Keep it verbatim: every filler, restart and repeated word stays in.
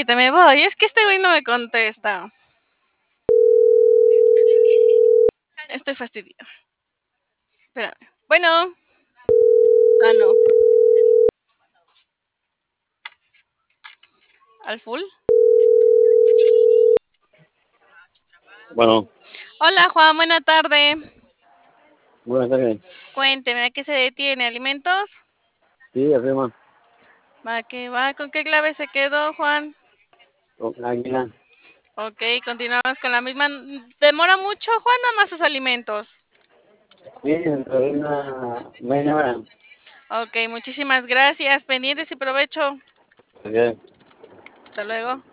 espérate, me voy. Es que este güey no me contesta. Estoy fastidiada. Espérame. Bueno. Ah, no. ¿Al full? Bueno, Hola, Juan. Buena tarde. buenas tardes. Cuénteme, ¿a qué se detiene? ¿Alimentos? Sí, arriba, Va, que va. ¿Con qué clave se quedó, Juan? con águila. Ok, continuamos con la misma. ¿Demora mucho, Juan, o más sus alimentos? Sí, dentro de una media hora. Ok, muchísimas gracias. Pendientes y provecho. Ok. Hasta luego.